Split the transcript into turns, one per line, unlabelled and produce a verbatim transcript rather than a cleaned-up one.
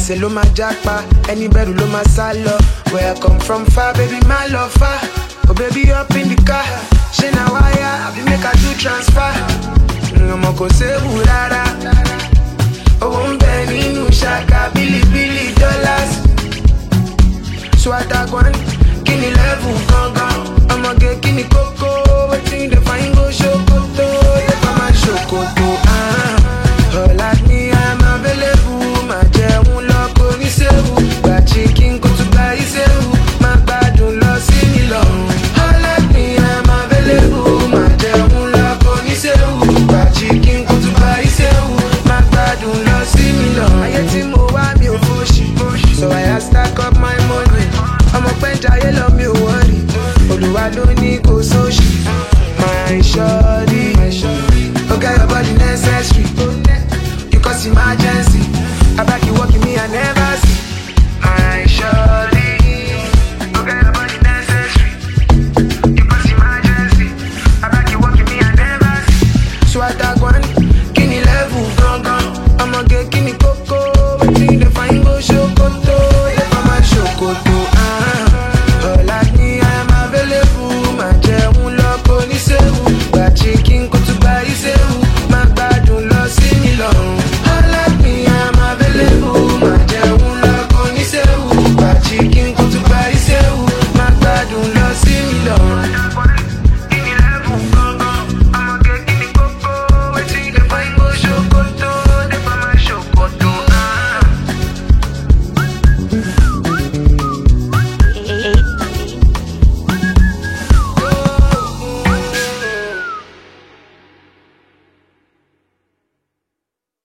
Gbese lo ma japa, any bedu lo ma salo. Where I come from far, baby, my love far. Oh baby, up in the car. She na wire, I be make her do transfer. I'ma go say urara.